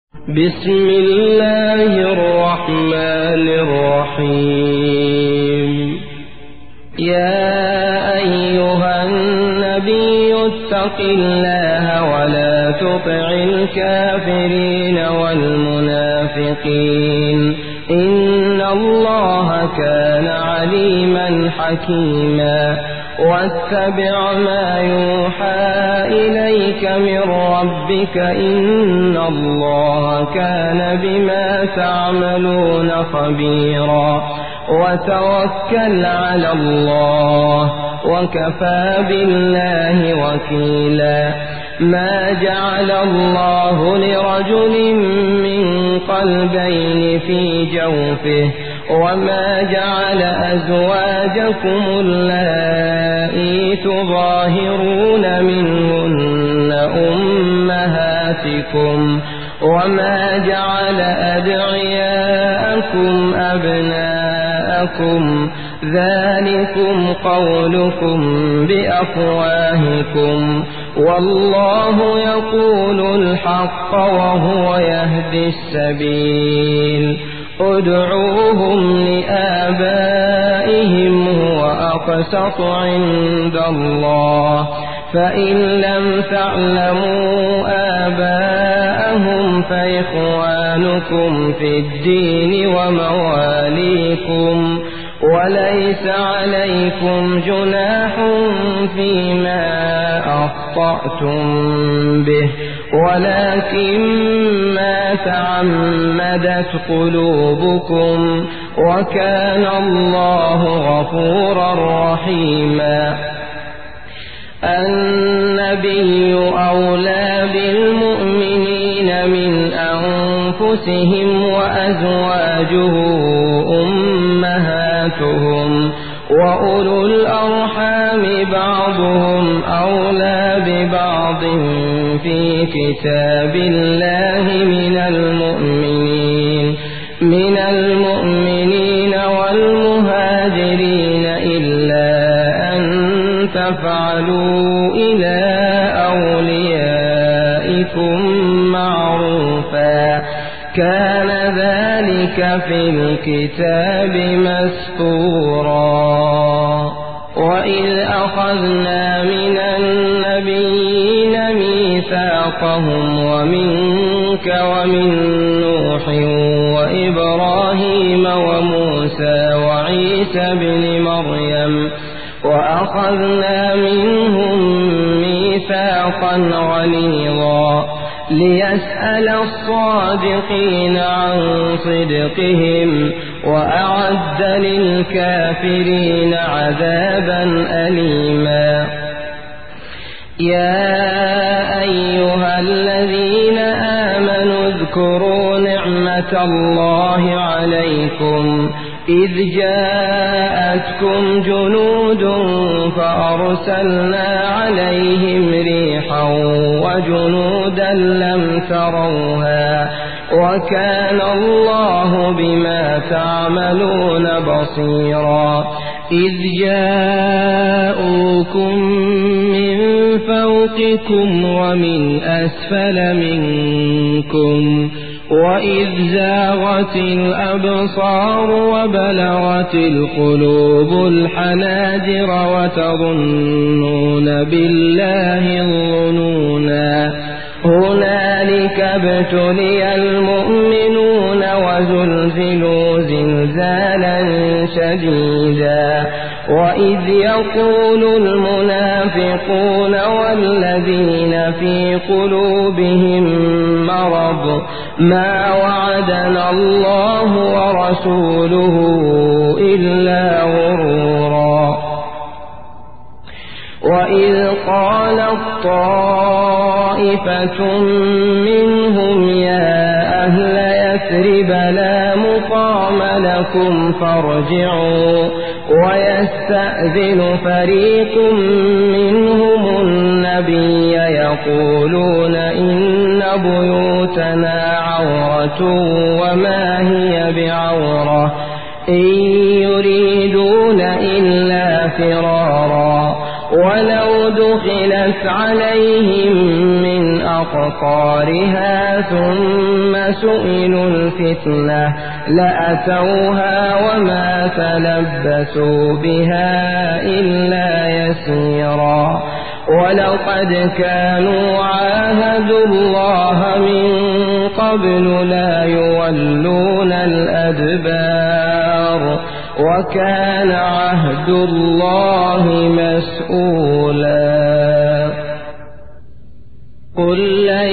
بسم الله الرحمن الرحيم. يا أيها النبي اتق الله ولا تطع الكافرين والمنافقين إن الله كان عليما حكيما. واتبع ما يوحى إليك من ربك إن الله كان بما تعملون خبيرا. وتوكل على الله وكفى بالله وكيلا. ما جعل الله لرجل من قلبين في جوفه وما جعل أزواجكم اللائي تظاهرون منهن أمهاتكم وما جعل أدعياءكم أبناءكم ذلكم قولكم بأفواهكم والله يقول الحق وهو يهدي السبيل. ادعوهم لآبائهم هو أقسط عند الله فإن لم تعلموا آباءهم فإخوانكم في الدين ومواليكم وليس عليكم جناح فيما أخطأتم به ولكن ما تعمدت قلوبكم وكان الله غفورا رحيما. النبي أولى بالمؤمنين من أنفسهم وأزواجه أمهاتهم وأولو الأرحام بعضهم أولى ببعض في كتاب الله من المؤمنين والمهاجرين إلا أن تفعلوا إلى أوليائكم معروفا كان ذلك في الكتاب مسطورا. وإذ أخذنا من النبيين ميثاقهم ومنك ومن نوح وإبراهيم وموسى وعيسى بن مريم وأخذنا منهم ميثاقا غليظا ليسأل الصادقين عن صدقهم وأعد للكافرين عذابا أليما. يا أيها الذين آمنوا اذكروا نعمة الله عليكم إذ جاءتكم جنود فأرسلنا عليهم ريحا وجنودا لم تروها وكان الله بما تعملون بصيرا. إذ جاءوكم من فوقكم ومن أسفل منكم وإذ زاغت الأبصار وبلغت القلوب الحناجر وتظنون بالله الظنونا. هنالك ابتلي المؤمنون وزلزلوا زلزالا شديدا. وإذ يقول المنافقون والذين في قلوبهم مرض ما وعدنا الله ورسوله إلا غرورا. وإذ قالت طائفة منهم يا أهل يثرب لا مقام لكم فارجعوا ويستأذن فريق منهم النبي يقولون إن بيوتنا عورة وما هي بعورة إن يريدون إلا فرارا ولو دخلت عليهم من أقطارها ثم سئلوا الفتنة لأتوها وما تلبثوا بها إلا يسيرا ولقد كانوا عاهدوا الله من قبل لا يولون الأدبار وكان عهد الله مسؤولا قل لن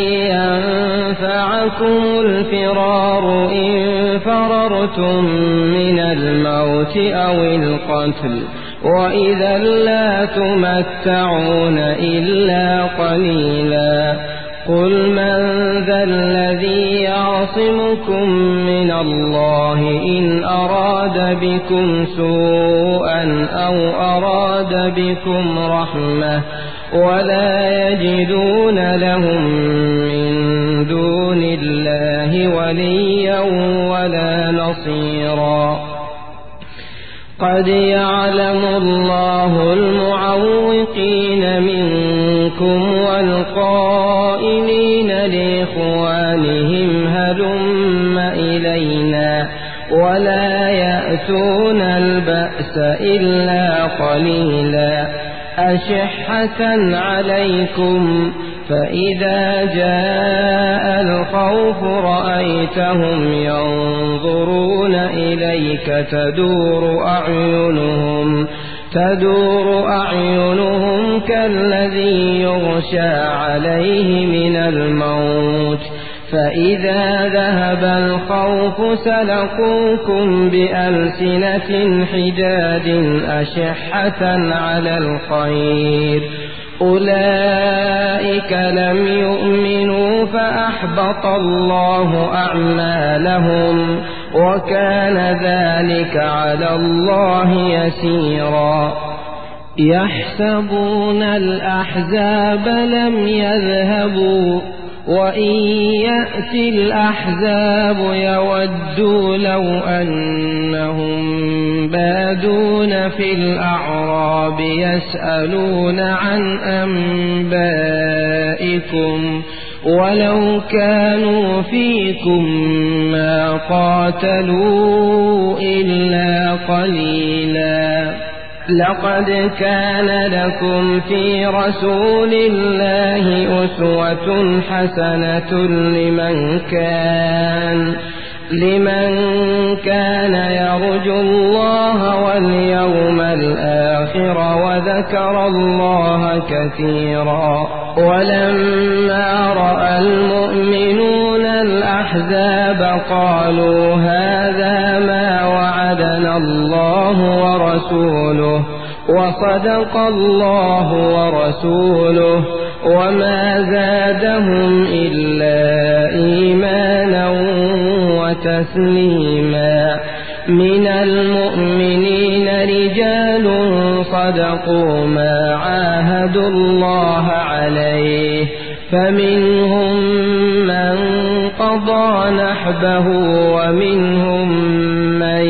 ينفعكم الفرار إن فررتم من الموت أو القتل وإذا لا تمتعون إلا قليلا قل من ذا الذي يعصمكم من الله إن أراد بكم سوءا أو أراد بكم رحمة ولا يجدون لهم من دون الله وليا ولا نصيرا قد يعلم الله المعوقين منكم والقائلين لإخوانهم هلم إلينا ولا يأتون البأس إلا قليلا أشحة عليكم فإذا جاء الخوف رأيتهم ينظرون إليك تدور أعينهم كالذي يغشى عليه من الموت فإذا ذهب الخوف سلقوكم بألسنة حداد أشحة على الخير أولئك لم يؤمنوا فأحبط الله أعمالهم وكان ذلك على الله يسيرا يحسبون الأحزاب لم يذهبوا وإن يأتي الأحزاب يودوا لو أنهم بادون في الأعراب يسألون عن أنبائكم ولو كانوا فيكم ما قاتلوا إلا قليلا لقد كان لكم في رسول الله أسوة حسنة لمن كان يرجو الله واليوم الآخر وذكر الله كثيرا ولما رأى المؤمنون الأحزاب قالوا هذا ما وعدنا الله ورسوله وصدق الله ورسوله وما زادهم إلا إيمانا وتسليما من المؤمنين رجال صدقوا ما عاهدوا الله عليه فمنهم من قضى نحبه ومنهم من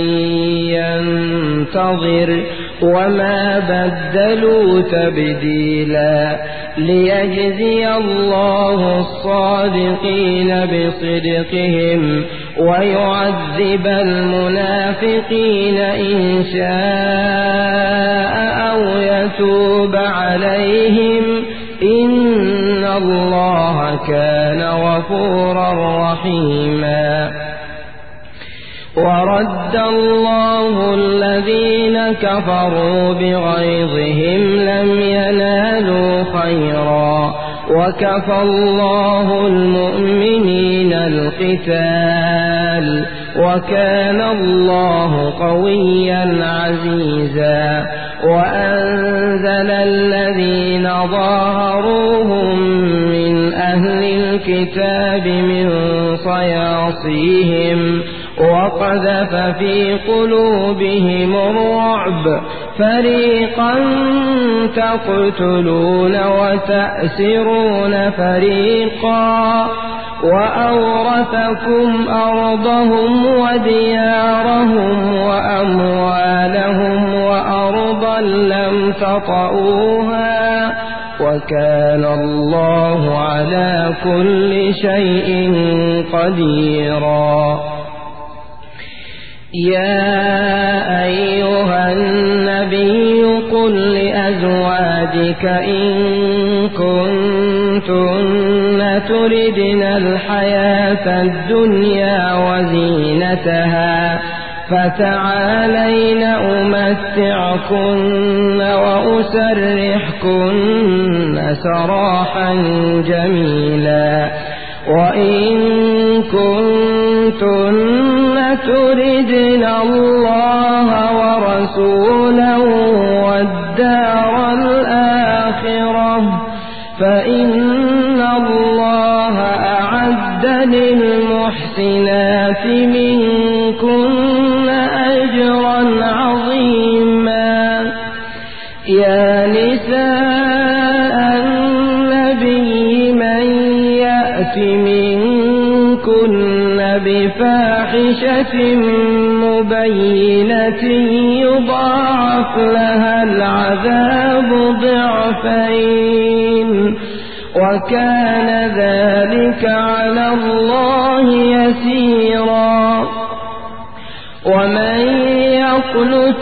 ينتظر وما بدلوا تبديلا ليجزي الله الصادقين بصدقهم ويعذب المنافقين إن شاء أو يتوب عليهم إن الله كان غفورا رحيما ورد الله الذين كفروا بغيظهم لم ينالوا خيرا وكفى الله المؤمنين القتال وكان الله قويا عزيزا وأنزل الذين ظاهروهم من أهل الكتاب من صياصيهم وقذف في قلوبهم الرعب فريقا تقتلون وتأسرون فريقا وأورثكم أرضهم وديارهم وأموالهم وأرضا أرضا لم تطئوها وكان الله على كل شيء قديرا. يا أيها النبي قل لأزواجك إن كنتن تردن الحياة الدنيا وزينتها فتعالين أمتعكن وأسرحكن سراحا جميلا. وإن كنتن تردن الله ورسوله والدار الآخرة فإن الله أعد للمحسنات منكن أجرا عظيما. يا نساء النبي من يأت منكن بفاحشة مبينة يضاعف لها العذاب ضعفين وكان ذلك على الله يسيرا. ومن يقنت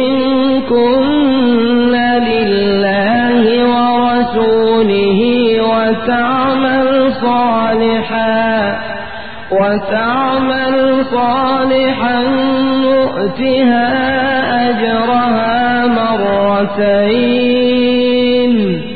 منكن لله ورسوله وتعمل صالحا نؤتها أجرها مرتين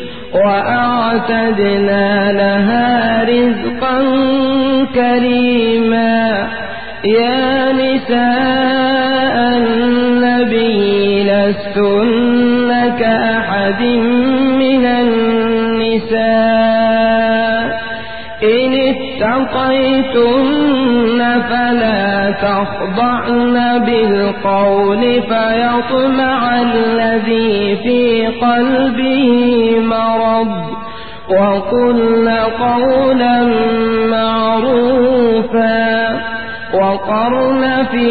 وأعتدنا لها رزقا كريما. يا نساء النبي لستن كأحد من النساء إن اتقيتن فلا تخضعن بالقول فيطمع الذي في قلبه مرض وقلن قولا معروفا. وقرن في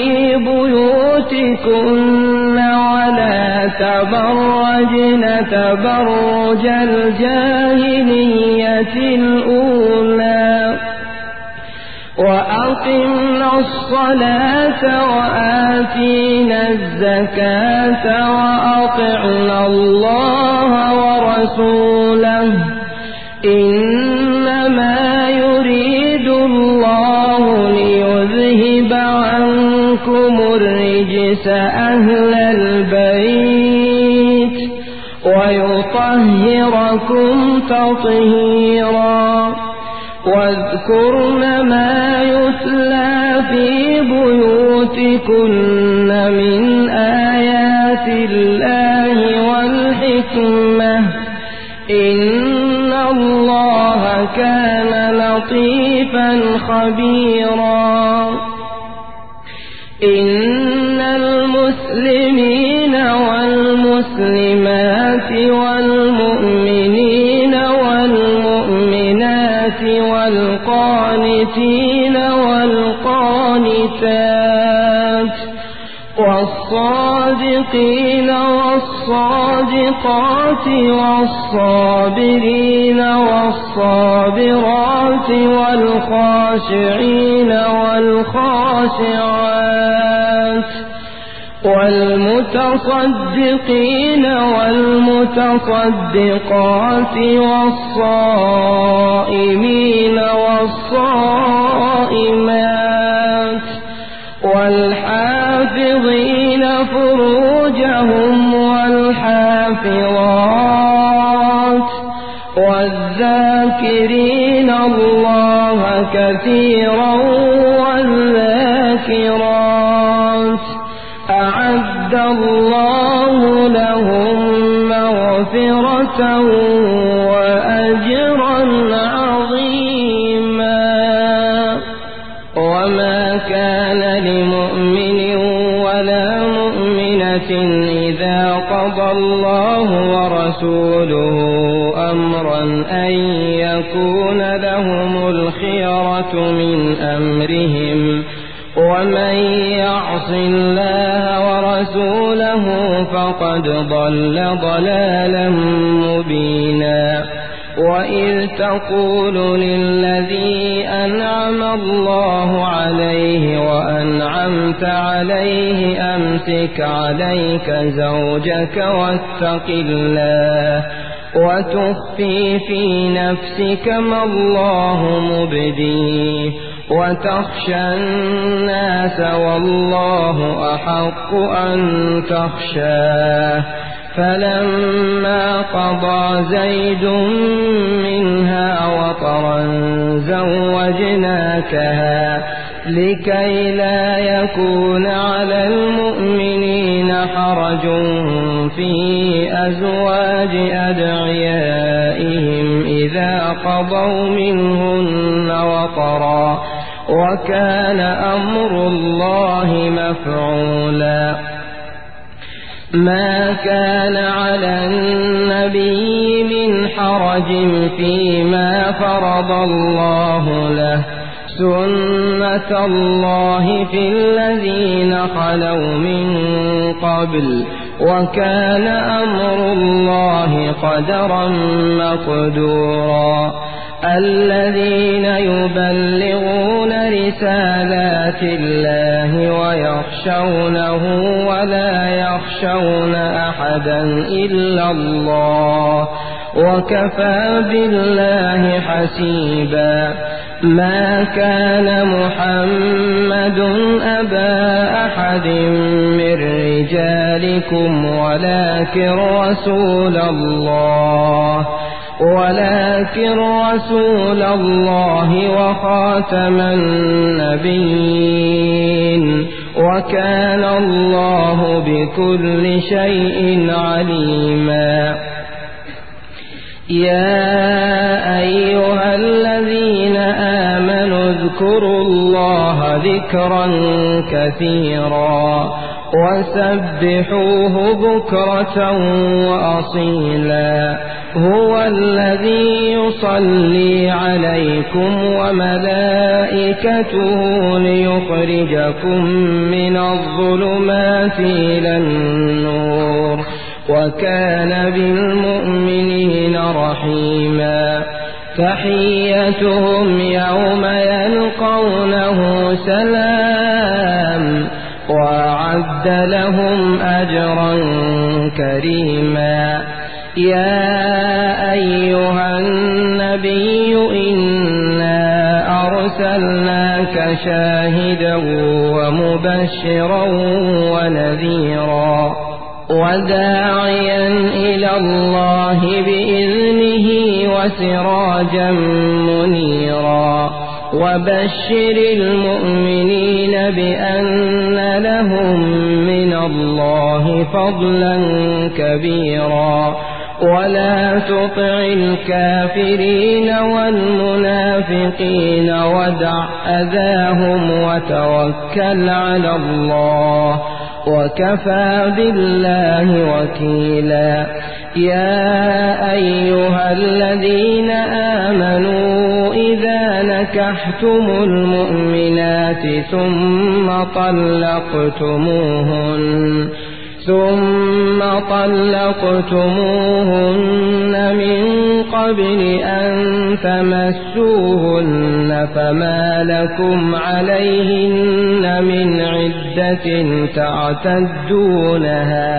بيوتكن ولا تبرجن تبرج الجاهلية الأولى وأقمنا الصلاة وآتينا الزكاة وأطعنا الله ورسوله إنما يريد الله ليذهب عنكم الرجس أهل البيت ويطهركم تطهيرا. واذكرن ما يتلى في بيوتكن من آيات الله والحكمة إن الله كان لطيفا خبيرا. إن المسلمين والمسلمات والمؤمنين والمؤمنات والقانتين والقانتات والصادقين والصادقات والصابرين والصابرات والخاشعين والخاشعات والمتصدقين والمتصدقات والصائمين والصائمات والحافظين فروجهم والحافظات والذاكرين الله كثيرا والذاكرات أعد الله لهم مغفرة وأجرا عظيما. وما كان لمؤمن ولا مؤمنة إذا قضى الله ورسوله أمرا أن يكون لهم الخيرة من أمرهم ومن يعص الله ورسوله فقد ضل ضلالا مبينا وإذ تقول للذي أنعم الله عليه وأنعمت عليه أمسك عليك زوجك واتق الله وتخفي في نفسك ما الله مبديه وتخشى الناس والله أحق أن تخشاه فلما قضى زيد منها وطرا زوجناكها لكي لا يكون على المؤمنين حرج في أزواج أدعيائهم إذا قضوا منهن وطرا وكان أمر الله مفعولا ما كان على النبي من حرج فيما فرض الله له سنة الله في الذين خلوا من قبل وكان أمر الله قدرا مقدورا الذين يبلغون رسالات الله ويخشونه ولا يخشون أحدا إلا الله وكفى بالله حسيبا ما كان محمد أبا أحد من رجالكم ولكن رسول الله وخاتم النبيين وكان الله بكل شيء عليما يا أيها الذين آمنوا اذكروا الله ذكرا كثيرا وسبحوه بكرة وأصيلا هو الذي يصلي عليكم وملائكته ليخرجكم من الظلمات إلى النور وكان بالمؤمنين رحيما تحيتهم يوم يلقونه سلام وأعد لهم أجرا كريما يا أيها النبي إنا أرسلناك شاهدا ومبشرا ونذيرا وداعيا إلى الله بإذنه وسراجا منيرا وبشر المؤمنين بأن لهم من الله فضلا كبيرا ولا تطع الكافرين والمنافقين ودع أذاهم وتوكل على الله وكفى بالله وكيلا يا أيها الذين آمنوا إذا نكحتم المؤمنات ثم طلقتموهن من قبل أن تمسوهن فما لكم عليهن من عدة تعتدونها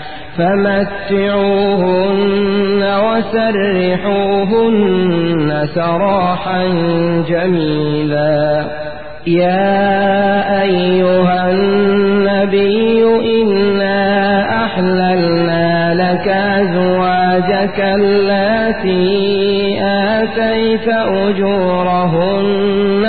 فمتعوهن وسرحوهن سراحا جميلا يا أيها النبي إنا أحللنا لك أزواجك اللاتي آتيت أجورهن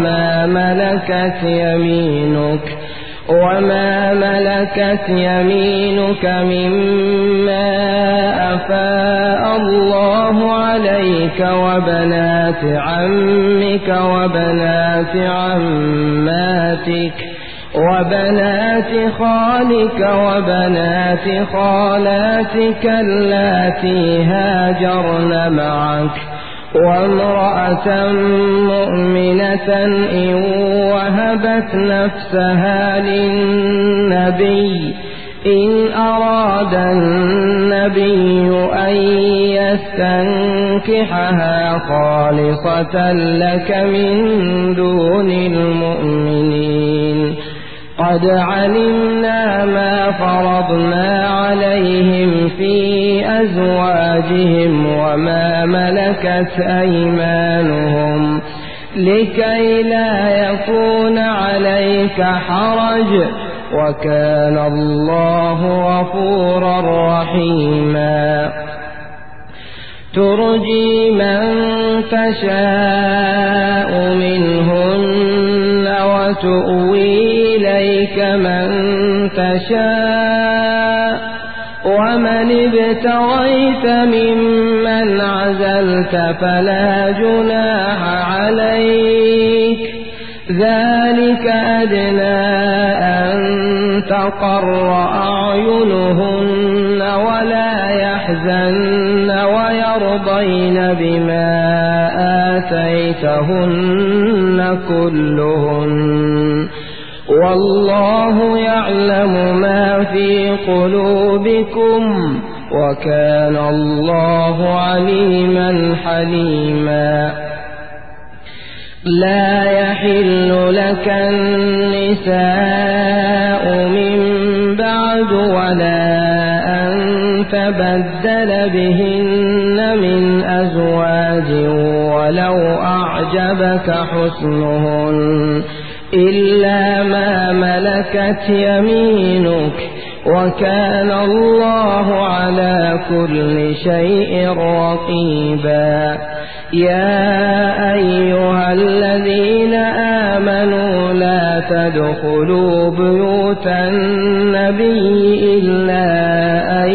وما ملكت يمينك مما أفاء الله عليك وبنات عمك وبنات عماتك وبنات خالك وبنات خالاتك اللاتي هاجرن معك وامرأة مؤمنة إن وهبت نفسها للنبي إن أراد النبي أن يستنكحها خالصة لك من دون المؤمنين قد علمنا ما فرضنا عليهم في أزواجهم وما ملكت أيمانهم لكي لا يكون عليك حرج وكان الله غفورا رحيما ترجي من تشاء منهن وتؤوي إليك من تشاء ومن ابتغيت ممن عزلت فلا جناح عليك ذلك أدنى أن تقر أعينهن ولا يحزن ويرضين بما آتيتهن كلهن والله يعلم ما في قلوبكم وكان الله عليما حليما لا يحل لك النساء من بعد ولا أن تبدل بهن من أزواج ولو أعجبك حسنهن إلا ما ملكت يمينك وكان الله على كل شيء رقيبا يا أيها الذين آمنوا لا تدخلوا بيوت النبي إلا أن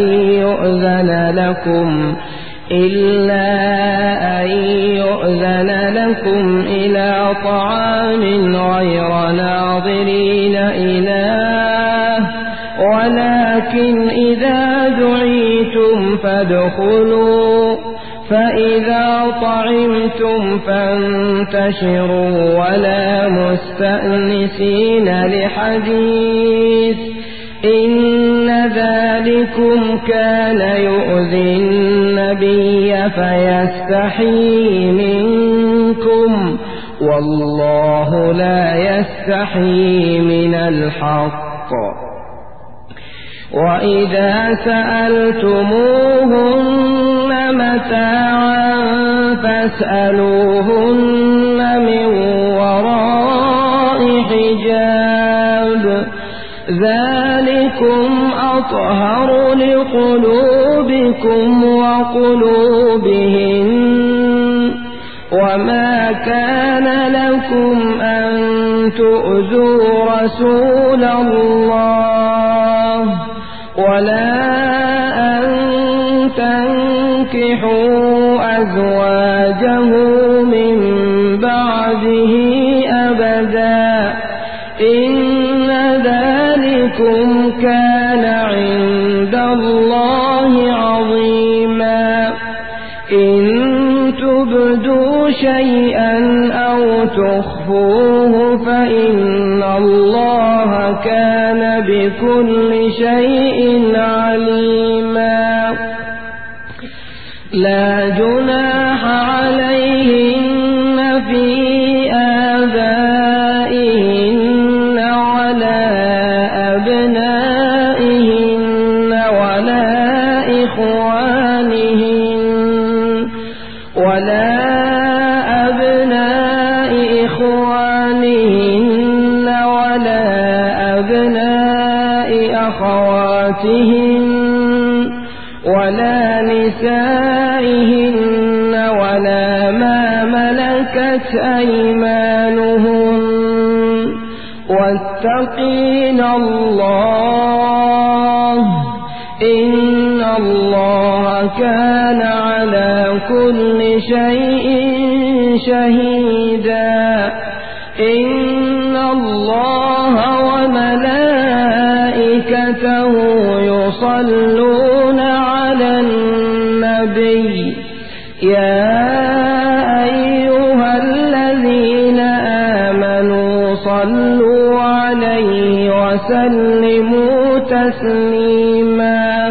يؤذن لكم إلى طعام غير ناظرين إناه ولكن إذا دعيتم فادخلوا فإذا طعمتم فانتشروا ولا مستأنسين لحديث إن ذلكم كان يؤذي النبي فيستحيي منكم والله لا يستحيي من الحق وإذا سألتموهن متاعا فاسألوهن من وراء حجاب ذلكم أطهر لقلوبكم وقلوبهن وما كان لكم أن تؤذوا رسول الله ولا أن تنكحوا أزواجه من بعده أبدا إن ذلكم كان عند الله عظيما إن تبدوا شيئا أو تخفوه فإن الله كان بكل شيء عليما لا جناح عليهن في آبائهن ولا أبنائهن ولا إخوانهن ولا أبناء أخواتهن ولا نسائهن ولا ما ملكت أيمانهن واتقين الله إن الله كان على كل شيء شهيدا إن الله وملائكته يصلون على النبي يا صلوا عليه وسلموا تسليما.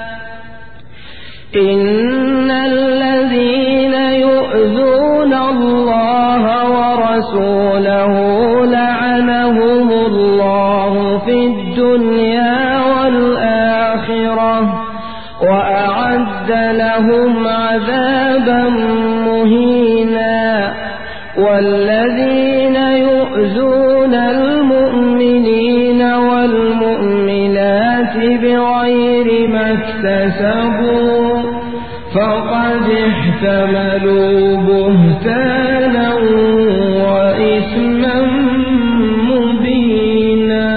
إن الذين يؤذون الله ورسوله لعنهم الله في الدنيا والآخرة وأعد لهم عذابا مهينا. والذين يؤذون المؤمنين والمؤمنات بغير ما اكتسبوا فقد احتملوا بهتانا وإثما مبينا.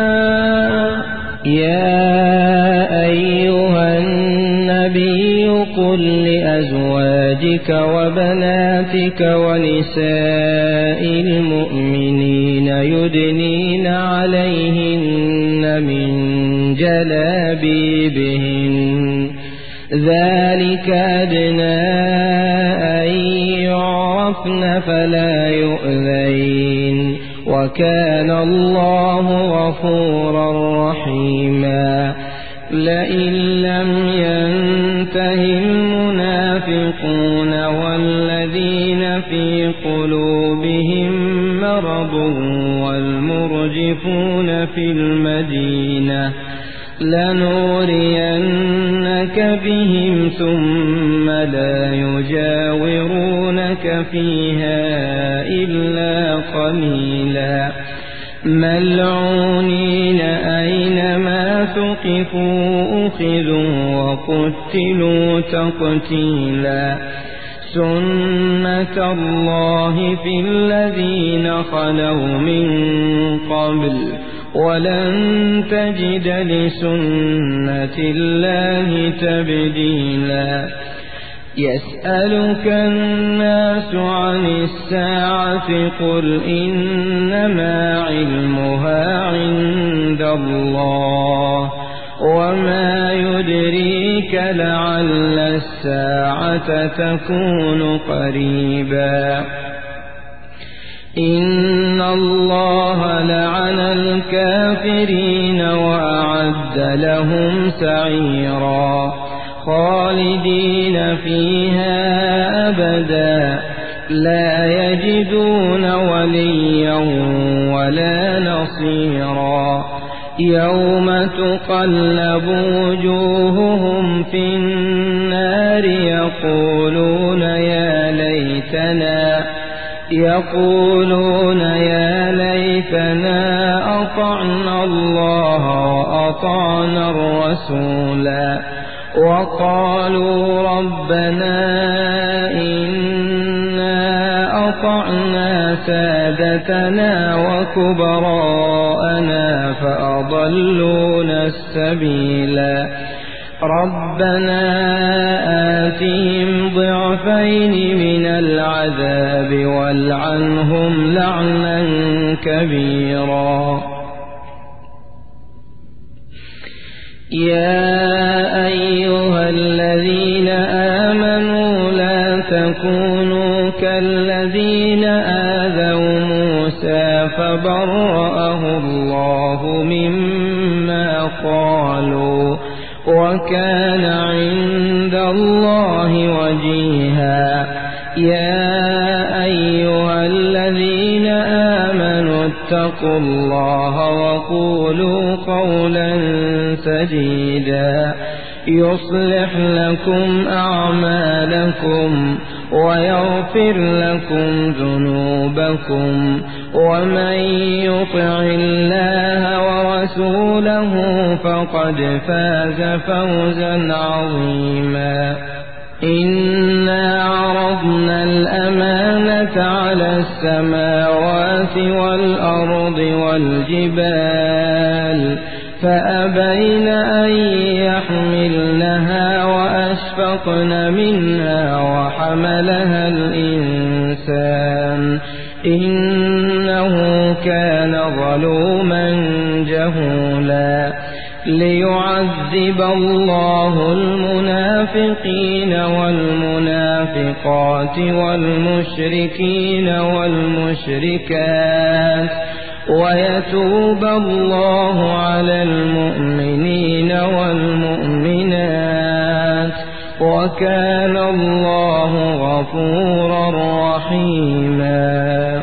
يا أيها النبي قل لأزواجك وبناتك ونساء المؤمنين يدنين عليهن من جلابيبهن ذلك أدنى أن يعرفن فلا يؤذين وكان الله غفورا رحيما. لئن لم ينته المنافقون والذين في قلوبهم مرض والمرجفون في المدينة لنورينك بهم ثم لا يجاورونك فيها إلا قليلا ملعونين أينما ثقفوا أخذوا وقتلوا تقتيلا. سنة الله في الذين خلوا من قبل ولن تجد لسنة الله تبديلا. يسألك الناس عن الساعة قل إنما علمها عند الله وما يدريك لعل الساعة تكون قريبا. إن الله لعن الكافرين وأعد لهم سعيرا خالدين فيها أبدا لا يجدون وليا ولا نصيرا. يوم تقلب وجوههم في النار يقولون يا ليتنا أطعنا الله وأطعنا الرسولا وقالوا ربنا إنا أطعنا سادتنا وكبراءنا فأضلونا السبيلا. ربنا آتهم ضعفين من العذاب والعنهم لعنا كبيرا. يا أيها الذين آمنوا لا تكونوا كالذين آذوا موسى فبرأه الله مما قالوا وكان عند الله وجيها. يا أيها الذين آمنوا اتقوا الله وقولوا قولا سديدا يصلح لكم أعمالكم ويغفر لكم ذنوبكم ومن يطع الله ورسوله فقد فاز فوزا عظيما. إنا عرضنا الأمانة على السماوات والأرض والجبال فأبين أن يحملنها وأشفقن منها وحملها الإنسان إنه كان ظلوما جهولا. ليعذب الله المنافقين والمنافقات والمشركين والمشركات ويتوب الله على المؤمنين والمؤمنات وكان الله غفورا رحيما.